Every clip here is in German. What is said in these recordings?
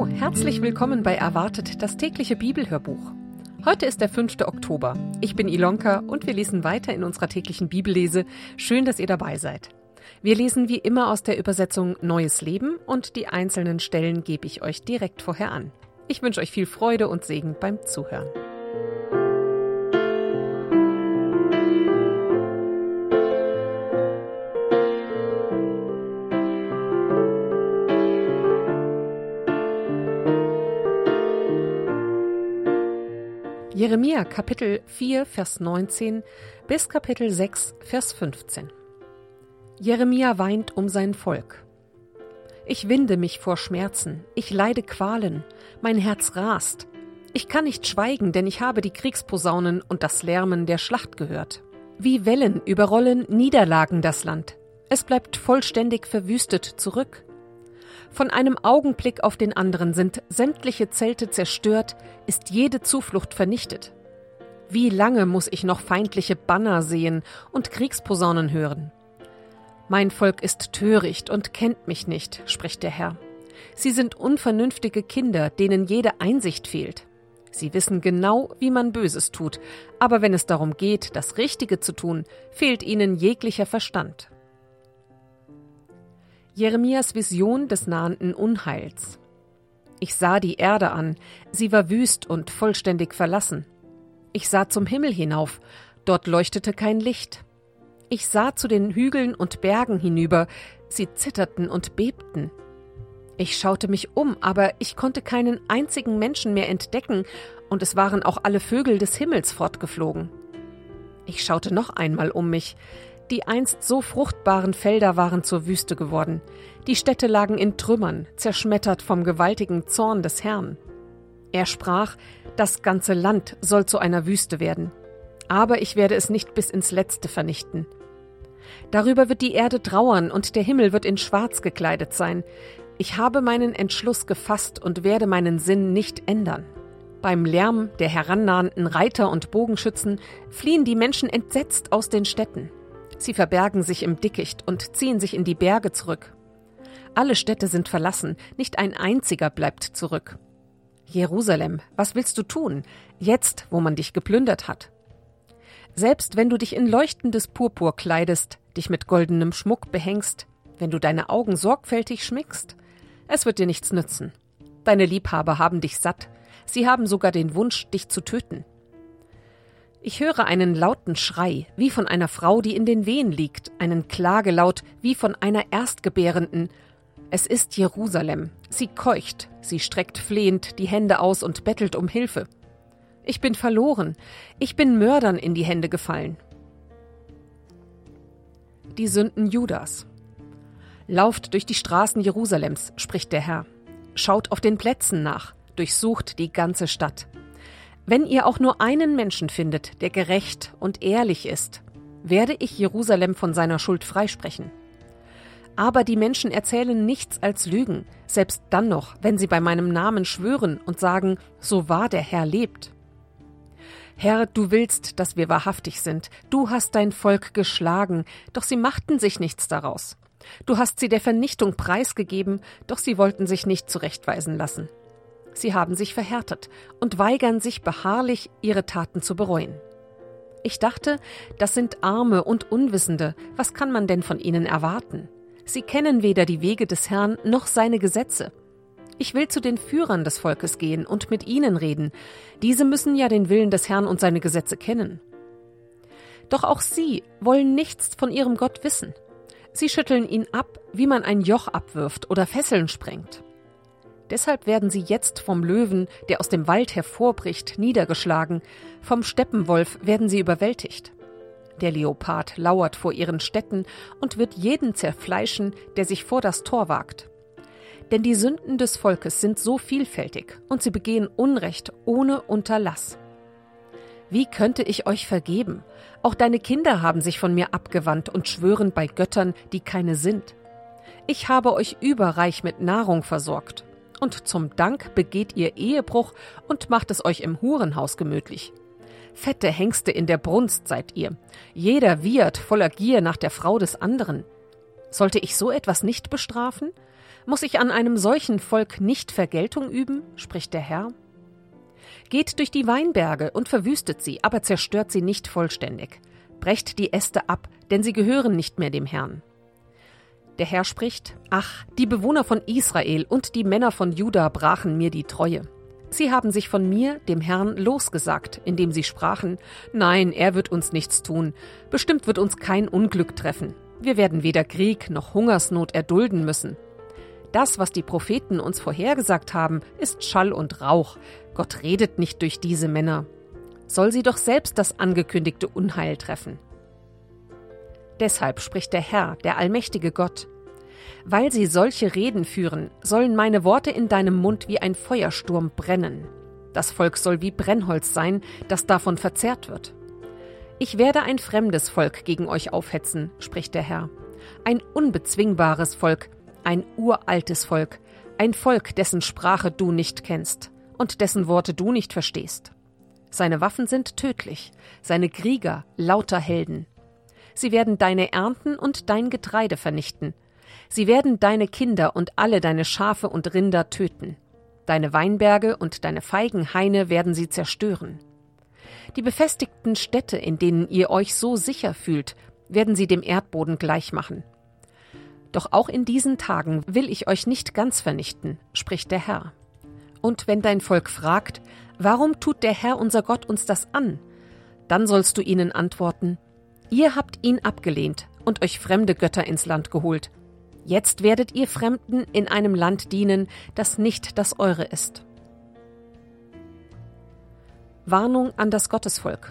Hallo, herzlich willkommen bei Erwartet, das tägliche Bibelhörbuch. Heute ist der 5. Oktober. Ich bin Ilonka und wir lesen weiter in unserer täglichen Bibellese. Schön, dass ihr dabei seid. Wir lesen wie immer aus der Übersetzung Neues Leben und die einzelnen Stellen gebe ich euch direkt vorher an. Ich wünsche euch viel Freude und Segen beim Zuhören. Jeremia Kapitel 4, Vers 19 bis Kapitel 6, Vers 15. Jeremia weint um sein Volk. Ich winde mich vor Schmerzen, ich leide Qualen, mein Herz rast. Ich kann nicht schweigen, denn ich habe die Kriegsposaunen und das Lärmen der Schlacht gehört. Wie Wellen überrollen Niederlagen das Land. Es bleibt vollständig verwüstet zurück. Von einem Augenblick auf den anderen sind sämtliche Zelte zerstört, ist jede Zuflucht vernichtet. Wie lange muss ich noch feindliche Banner sehen und Kriegsposaunen hören? Mein Volk ist töricht und kennt mich nicht, spricht der Herr. Sie sind unvernünftige Kinder, denen jede Einsicht fehlt. Sie wissen genau, wie man Böses tut, aber wenn es darum geht, das Richtige zu tun, fehlt ihnen jeglicher Verstand. Jeremias Vision des nahenden Unheils. Ich sah die Erde an, sie war wüst und vollständig verlassen. Ich sah zum Himmel hinauf, dort leuchtete kein Licht. Ich sah zu den Hügeln und Bergen hinüber, sie zitterten und bebten. Ich schaute mich um, aber ich konnte keinen einzigen Menschen mehr entdecken, und es waren auch alle Vögel des Himmels fortgeflogen. Ich schaute noch einmal um mich. Die einst so fruchtbaren Felder waren zur Wüste geworden. Die Städte lagen in Trümmern, zerschmettert vom gewaltigen Zorn des Herrn. Er sprach, das ganze Land soll zu einer Wüste werden. Aber ich werde es nicht bis ins Letzte vernichten. Darüber wird die Erde trauern und der Himmel wird in Schwarz gekleidet sein. Ich habe meinen Entschluss gefasst und werde meinen Sinn nicht ändern. Beim Lärm der herannahenden Reiter und Bogenschützen fliehen die Menschen entsetzt aus den Städten. Sie verbergen sich im Dickicht und ziehen sich in die Berge zurück. Alle Städte sind verlassen, nicht ein einziger bleibt zurück. Jerusalem, was willst du tun, jetzt, wo man dich geplündert hat? Selbst wenn du dich in leuchtendes Purpur kleidest, dich mit goldenem Schmuck behängst, wenn du deine Augen sorgfältig schminkst, es wird dir nichts nützen. Deine Liebhaber haben dich satt, sie haben sogar den Wunsch, dich zu töten. Ich höre einen lauten Schrei, wie von einer Frau, die in den Wehen liegt, einen Klagelaut, wie von einer Erstgebärenden. Es ist Jerusalem. Sie keucht, sie streckt flehend die Hände aus und bettelt um Hilfe. Ich bin verloren, ich bin Mördern in die Hände gefallen. Die Sünden Judas. Lauft durch die Straßen Jerusalems, spricht der Herr. Schaut auf den Plätzen nach, durchsucht die ganze Stadt. Wenn ihr auch nur einen Menschen findet, der gerecht und ehrlich ist, werde ich Jerusalem von seiner Schuld freisprechen. Aber die Menschen erzählen nichts als Lügen, selbst dann noch, wenn sie bei meinem Namen schwören und sagen, so wahr der Herr lebt. Herr, du willst, dass wir wahrhaftig sind. Du hast dein Volk geschlagen, doch sie machten sich nichts daraus. Du hast sie der Vernichtung preisgegeben, doch sie wollten sich nicht zurechtweisen lassen. Sie haben sich verhärtet und weigern sich beharrlich, ihre Taten zu bereuen. Ich dachte, das sind Arme und Unwissende, was kann man denn von ihnen erwarten? Sie kennen weder die Wege des Herrn noch seine Gesetze. Ich will zu den Führern des Volkes gehen und mit ihnen reden. Diese müssen ja den Willen des Herrn und seine Gesetze kennen. Doch auch sie wollen nichts von ihrem Gott wissen. Sie schütteln ihn ab, wie man ein Joch abwirft oder Fesseln sprengt. Deshalb werden sie jetzt vom Löwen, der aus dem Wald hervorbricht, niedergeschlagen, vom Steppenwolf werden sie überwältigt. Der Leopard lauert vor ihren Städten und wird jeden zerfleischen, der sich vor das Tor wagt. Denn die Sünden des Volkes sind so vielfältig und sie begehen Unrecht ohne Unterlass. Wie könnte ich euch vergeben? Auch deine Kinder haben sich von mir abgewandt und schwören bei Göttern, die keine sind. Ich habe euch überreich mit Nahrung versorgt. Und zum Dank begeht ihr Ehebruch und macht es euch im Hurenhaus gemütlich. Fette Hengste in der Brunst seid ihr. Jeder wiehert voller Gier nach der Frau des anderen. Sollte ich so etwas nicht bestrafen? Muss ich an einem solchen Volk nicht Vergeltung üben, spricht der Herr? Geht durch die Weinberge und verwüstet sie, aber zerstört sie nicht vollständig. Brecht die Äste ab, denn sie gehören nicht mehr dem Herrn. Der Herr spricht: Ach, die Bewohner von Israel und die Männer von Juda brachen mir die Treue. Sie haben sich von mir, dem Herrn, losgesagt, indem sie sprachen: Nein, er wird uns nichts tun. Bestimmt wird uns kein Unglück treffen. Wir werden weder Krieg noch Hungersnot erdulden müssen. Das, was die Propheten uns vorhergesagt haben, ist Schall und Rauch. Gott redet nicht durch diese Männer. Soll sie doch selbst das angekündigte Unheil treffen. Deshalb spricht der Herr, der allmächtige Gott: Weil sie solche Reden führen, sollen meine Worte in deinem Mund wie ein Feuersturm brennen. Das Volk soll wie Brennholz sein, das davon verzehrt wird. Ich werde ein fremdes Volk gegen euch aufhetzen, spricht der Herr. Ein unbezwingbares Volk, ein uraltes Volk, ein Volk, dessen Sprache du nicht kennst und dessen Worte du nicht verstehst. Seine Waffen sind tödlich, seine Krieger lauter Helden. Sie werden deine Ernten und dein Getreide vernichten. Sie werden deine Kinder und alle deine Schafe und Rinder töten. Deine Weinberge und deine Feigenhaine werden sie zerstören. Die befestigten Städte, in denen ihr euch so sicher fühlt, werden sie dem Erdboden gleichmachen. Doch auch in diesen Tagen will ich euch nicht ganz vernichten, spricht der Herr. Und wenn dein Volk fragt: Warum tut der Herr unser Gott uns das an? Dann sollst du ihnen antworten: Ihr habt ihn abgelehnt und euch fremde Götter ins Land geholt. Jetzt werdet ihr Fremden in einem Land dienen, das nicht das eure ist. Warnung an das Gottesvolk.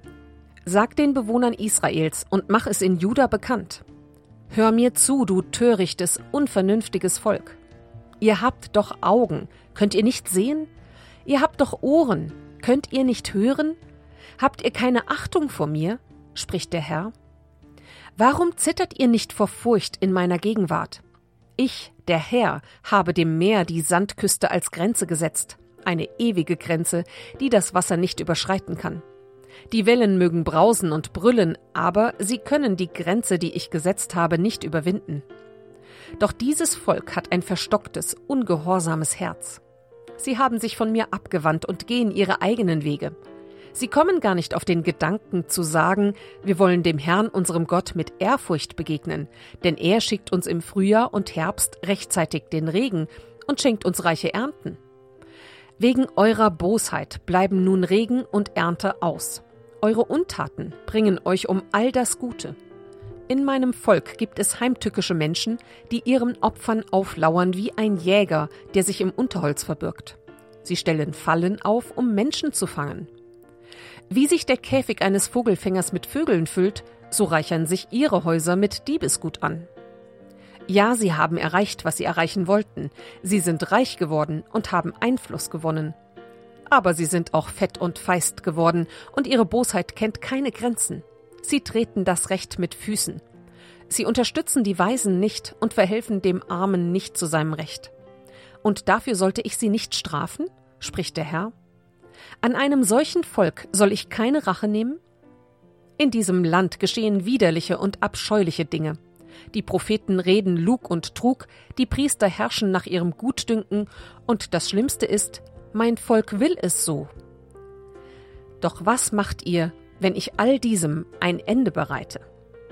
Sag den Bewohnern Israels und mach es in Juda bekannt: Hör mir zu, du törichtes, unvernünftiges Volk. Ihr habt doch Augen, könnt ihr nicht sehen? Ihr habt doch Ohren, könnt ihr nicht hören? Habt ihr keine Achtung vor mir, spricht der Herr? Warum zittert ihr nicht vor Furcht in meiner Gegenwart? Ich, der Herr, habe dem Meer die Sandküste als Grenze gesetzt, eine ewige Grenze, die das Wasser nicht überschreiten kann. Die Wellen mögen brausen und brüllen, aber sie können die Grenze, die ich gesetzt habe, nicht überwinden. Doch dieses Volk hat ein verstocktes, ungehorsames Herz. Sie haben sich von mir abgewandt und gehen ihre eigenen Wege. Sie kommen gar nicht auf den Gedanken zu sagen: Wir wollen dem Herrn, unserem Gott, mit Ehrfurcht begegnen, denn er schickt uns im Frühjahr und Herbst rechtzeitig den Regen und schenkt uns reiche Ernten. Wegen eurer Bosheit bleiben nun Regen und Ernte aus. Eure Untaten bringen euch um all das Gute. In meinem Volk gibt es heimtückische Menschen, die ihren Opfern auflauern wie ein Jäger, der sich im Unterholz verbirgt. Sie stellen Fallen auf, um Menschen zu fangen. Wie sich der Käfig eines Vogelfängers mit Vögeln füllt, so reichern sich ihre Häuser mit Diebesgut an. Ja, sie haben erreicht, was sie erreichen wollten. Sie sind reich geworden und haben Einfluss gewonnen. Aber sie sind auch fett und feist geworden und ihre Bosheit kennt keine Grenzen. Sie treten das Recht mit Füßen. Sie unterstützen die Weisen nicht und verhelfen dem Armen nicht zu seinem Recht. Und dafür sollte ich sie nicht strafen, spricht der Herr. An einem solchen Volk soll ich keine Rache nehmen? In diesem Land geschehen widerliche und abscheuliche Dinge. Die Propheten reden Lug und Trug, die Priester herrschen nach ihrem Gutdünken, und das Schlimmste ist: Mein Volk will es so. Doch was macht ihr, wenn ich all diesem ein Ende bereite?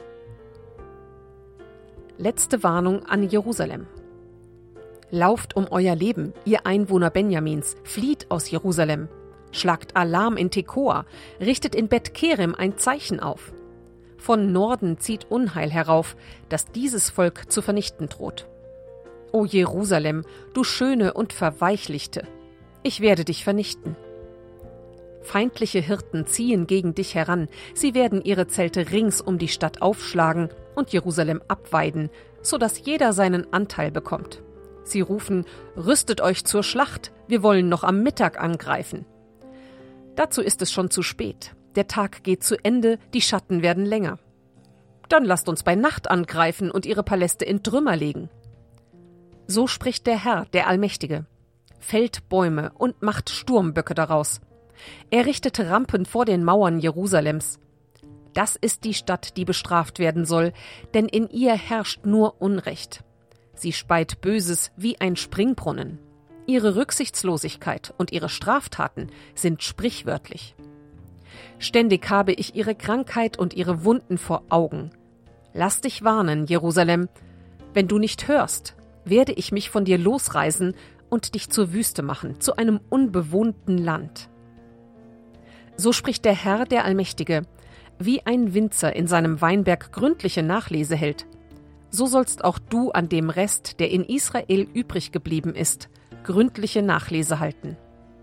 Letzte Warnung an Jerusalem. Lauft um euer Leben, ihr Einwohner Benjamins, flieht aus Jerusalem. Schlagt Alarm in Tekoa, richtet in Bet Kerem ein Zeichen auf. Von Norden zieht Unheil herauf, das dieses Volk zu vernichten droht. O Jerusalem, du Schöne und Verweichlichte, ich werde dich vernichten. Feindliche Hirten ziehen gegen dich heran, sie werden ihre Zelte rings um die Stadt aufschlagen und Jerusalem abweiden, sodass jeder seinen Anteil bekommt. Sie rufen: Rüstet euch zur Schlacht, wir wollen noch am Mittag angreifen. Dazu ist es schon zu spät. Der Tag geht zu Ende, die Schatten werden länger. Dann lasst uns bei Nacht angreifen und ihre Paläste in Trümmer legen. So spricht der Herr, der Allmächtige. Fällt Bäume und macht Sturmböcke daraus. Er richtet Rampen vor den Mauern Jerusalems. Das ist die Stadt, die bestraft werden soll, denn in ihr herrscht nur Unrecht. Sie speit Böses wie ein Springbrunnen. Ihre Rücksichtslosigkeit und ihre Straftaten sind sprichwörtlich. Ständig habe ich ihre Krankheit und ihre Wunden vor Augen. Lass dich warnen, Jerusalem. Wenn du nicht hörst, werde ich mich von dir losreißen und dich zur Wüste machen, zu einem unbewohnten Land. So spricht der Herr, der Allmächtige, wie ein Winzer in seinem Weinberg gründliche Nachlese hält. So sollst auch du an dem Rest, der in Israel übrig geblieben ist, gründliche Nachlese halten.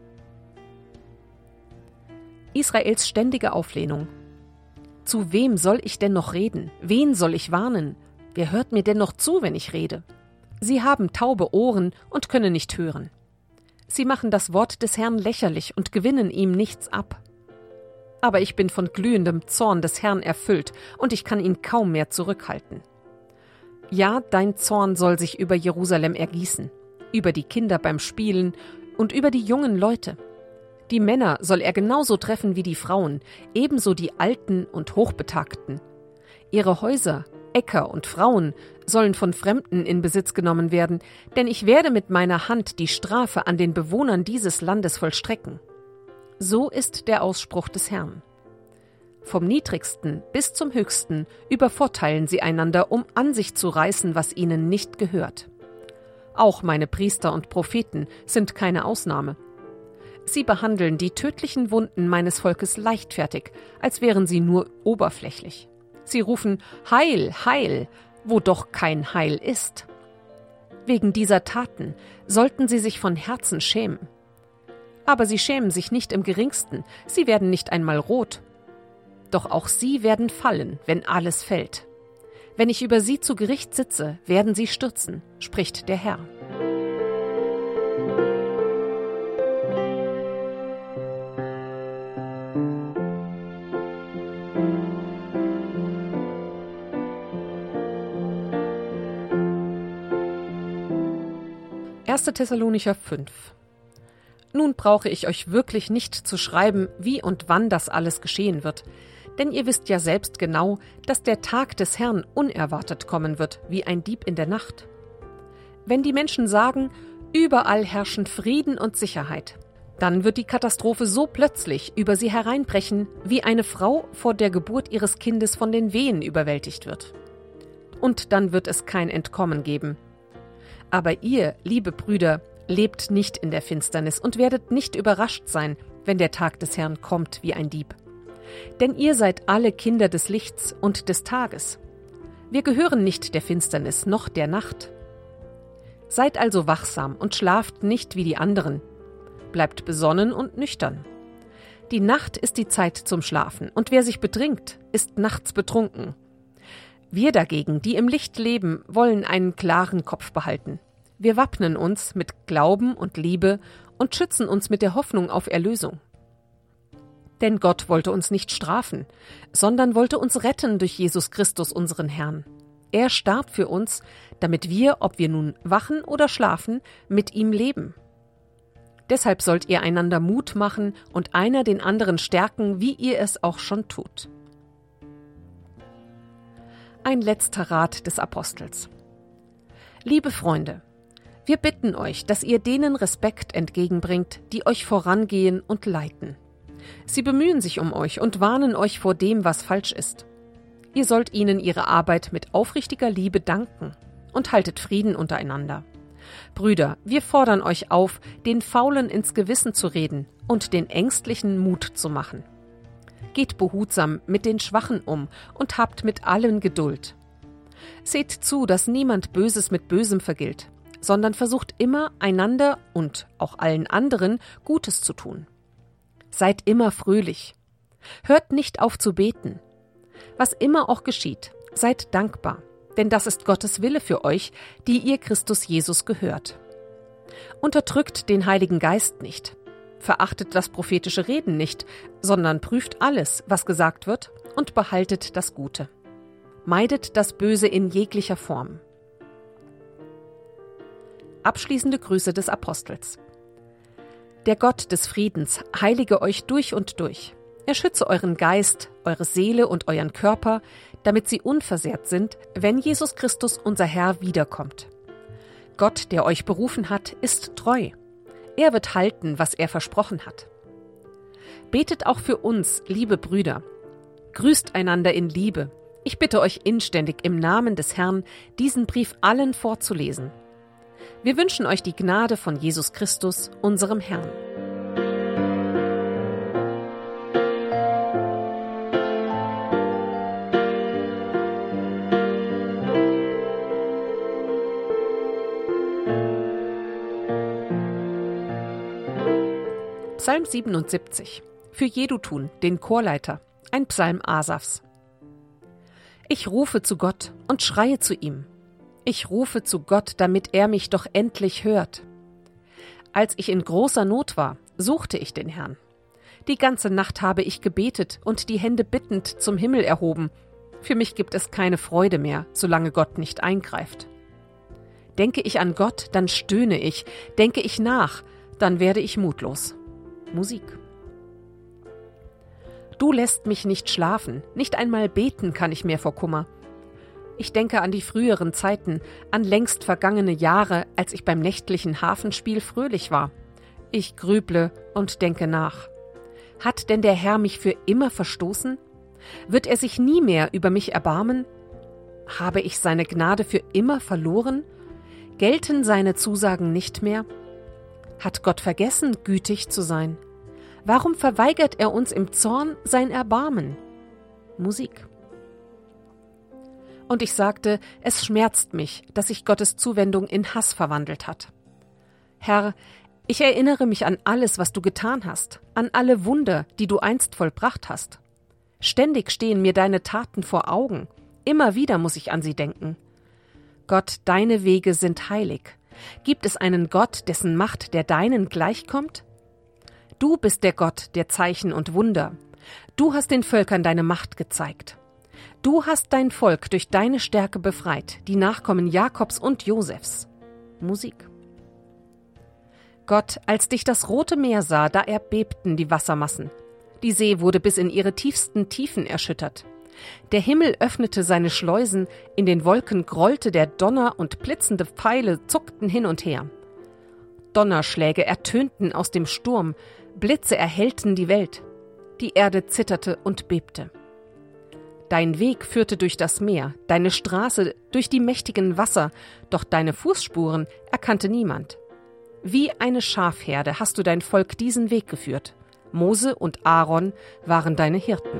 Israels ständige Auflehnung. Zu wem soll ich denn noch reden? Wen soll ich warnen? Wer hört mir denn noch zu, wenn ich rede? Sie haben taube Ohren und können nicht hören. Sie machen das Wort des Herrn lächerlich und gewinnen ihm nichts ab. Aber ich bin von glühendem Zorn des Herrn erfüllt und ich kann ihn kaum mehr zurückhalten. Ja, dein Zorn soll sich über Jerusalem ergießen, über die Kinder beim Spielen und über die jungen Leute. Die Männer soll er genauso treffen wie die Frauen, ebenso die Alten und Hochbetagten. Ihre Häuser, Äcker und Frauen sollen von Fremden in Besitz genommen werden, denn ich werde mit meiner Hand die Strafe an den Bewohnern dieses Landes vollstrecken. So ist der Ausspruch des Herrn. Vom Niedrigsten bis zum Höchsten übervorteilen sie einander, um an sich zu reißen, was ihnen nicht gehört. Auch meine Priester und Propheten sind keine Ausnahme. Sie behandeln die tödlichen Wunden meines Volkes leichtfertig, als wären sie nur oberflächlich. Sie rufen Heil, Heil, wo doch kein Heil ist. Wegen dieser Taten sollten sie sich von Herzen schämen. Aber sie schämen sich nicht im geringsten, sie werden nicht einmal rot. Doch auch sie werden fallen, wenn alles fällt. Wenn ich über sie zu Gericht sitze, werden sie stürzen, spricht der Herr. Thessalonicher 5. Nun brauche ich euch wirklich nicht zu schreiben, wie und wann das alles geschehen wird, denn ihr wisst ja selbst genau, dass der Tag des Herrn unerwartet kommen wird, wie ein Dieb in der Nacht. Wenn die Menschen sagen, überall herrschen Frieden und Sicherheit, dann wird die Katastrophe so plötzlich über sie hereinbrechen, wie eine Frau vor der Geburt ihres Kindes von den Wehen überwältigt wird. Und dann wird es kein Entkommen geben. Aber ihr, liebe Brüder, lebt nicht in der Finsternis und werdet nicht überrascht sein, wenn der Tag des Herrn kommt wie ein Dieb. Denn ihr seid alle Kinder des Lichts und des Tages. Wir gehören nicht der Finsternis noch der Nacht. Seid also wachsam und schlaft nicht wie die anderen. Bleibt besonnen und nüchtern. Die Nacht ist die Zeit zum Schlafen, und wer sich betrinkt, ist nachts betrunken. Wir dagegen, die im Licht leben, wollen einen klaren Kopf behalten. Wir wappnen uns mit Glauben und Liebe und schützen uns mit der Hoffnung auf Erlösung. Denn Gott wollte uns nicht strafen, sondern wollte uns retten durch Jesus Christus, unseren Herrn. Er starb für uns, damit wir, ob wir nun wachen oder schlafen, mit ihm leben. Deshalb sollt ihr einander Mut machen und einer den anderen stärken, wie ihr es auch schon tut. Ein letzter Rat des Apostels. Liebe Freunde, wir bitten euch, dass ihr denen Respekt entgegenbringt, die euch vorangehen und leiten. Sie bemühen sich um euch und warnen euch vor dem, was falsch ist. Ihr sollt ihnen ihre Arbeit mit aufrichtiger Liebe danken und haltet Frieden untereinander. Brüder, wir fordern euch auf, den Faulen ins Gewissen zu reden und den Ängstlichen Mut zu machen. Geht behutsam mit den Schwachen um und habt mit allen Geduld. Seht zu, dass niemand Böses mit Bösem vergilt, sondern versucht immer, einander und auch allen anderen Gutes zu tun. Seid immer fröhlich. Hört nicht auf zu beten. Was immer auch geschieht, seid dankbar, denn das ist Gottes Wille für euch, die ihr Christus Jesus gehört. Unterdrückt den Heiligen Geist nicht. Verachtet das prophetische Reden nicht, sondern prüft alles, was gesagt wird, und behaltet das Gute. Meidet das Böse in jeglicher Form. Abschließende Grüße des Apostels. Der Gott des Friedens heilige euch durch und durch. Er schütze euren Geist, eure Seele und euren Körper, damit sie unversehrt sind, wenn Jesus Christus unser Herr wiederkommt. Gott, der euch berufen hat, ist treu. Er wird halten, was er versprochen hat. Betet auch für uns, liebe Brüder. Grüßt einander in Liebe. Ich bitte euch inständig im Namen des Herrn, diesen Brief allen vorzulesen. Wir wünschen euch die Gnade von Jesus Christus, unserem Herrn. Psalm 77. Für Jedutun, den Chorleiter, ein Psalm Asafs. Ich rufe zu Gott und schreie zu ihm. Ich rufe zu Gott, damit er mich doch endlich hört. Als ich in großer Not war, suchte ich den Herrn. Die ganze Nacht habe ich gebetet und die Hände bittend zum Himmel erhoben. Für mich gibt es keine Freude mehr, solange Gott nicht eingreift. Denke ich an Gott, dann stöhne ich. Denke ich nach, dann werde ich mutlos. Musik. Du lässt mich nicht schlafen, nicht einmal beten kann ich mehr vor Kummer. Ich denke an die früheren Zeiten, an längst vergangene Jahre, als ich beim nächtlichen Hafenspiel fröhlich war. Ich grüble und denke nach. Hat denn der Herr mich für immer verstoßen? Wird er sich nie mehr über mich erbarmen? Habe ich seine Gnade für immer verloren? Gelten seine Zusagen nicht mehr? Hat Gott vergessen, gütig zu sein? Warum verweigert er uns im Zorn sein Erbarmen? Musik. Und ich sagte, es schmerzt mich, dass sich Gottes Zuwendung in Hass verwandelt hat. Herr, ich erinnere mich an alles, was du getan hast, an alle Wunder, die du einst vollbracht hast. Ständig stehen mir deine Taten vor Augen, immer wieder muss ich an sie denken. Gott, deine Wege sind heilig. Gibt es einen Gott, dessen Macht der deinen gleichkommt? Du bist der Gott der Zeichen und Wunder. Du hast den Völkern deine Macht gezeigt. Du hast dein Volk durch deine Stärke befreit, die Nachkommen Jakobs und Josefs. Musik. Gott, als dich das Rote Meer sah, da erbebten die Wassermassen. Die See wurde bis in ihre tiefsten Tiefen erschüttert. Der Himmel öffnete seine Schleusen, in den Wolken grollte der Donner und blitzende Pfeile zuckten hin und her. Donnerschläge ertönten aus dem Sturm, Blitze erhellten die Welt. Die Erde zitterte und bebte. Dein Weg führte durch das Meer, deine Straße durch die mächtigen Wasser, doch deine Fußspuren erkannte niemand. Wie eine Schafherde hast du dein Volk diesen Weg geführt. Mose und Aaron waren deine Hirten.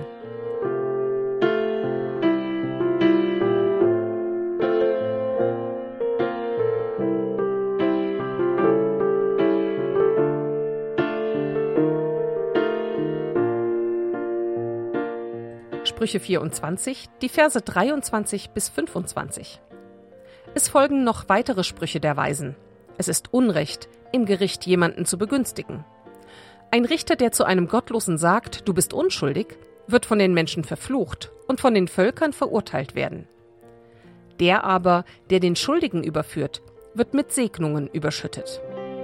Sprüche 24, die Verse 23 bis 25. Es folgen noch weitere Sprüche der Weisen. Es ist Unrecht, im Gericht jemanden zu begünstigen. Ein Richter, der zu einem Gottlosen sagt, du bist unschuldig, wird von den Menschen verflucht und von den Völkern verurteilt werden. Der aber, der den Schuldigen überführt, wird mit Segnungen überschüttet.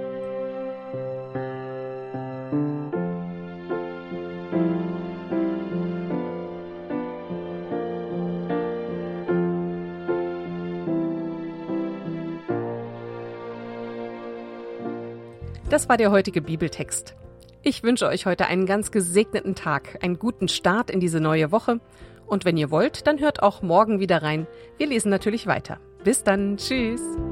Das war der heutige Bibeltext. Ich wünsche euch heute einen ganz gesegneten Tag, einen guten Start in diese neue Woche. Und wenn ihr wollt, dann hört auch morgen wieder rein. Wir lesen natürlich weiter. Bis dann. Tschüss.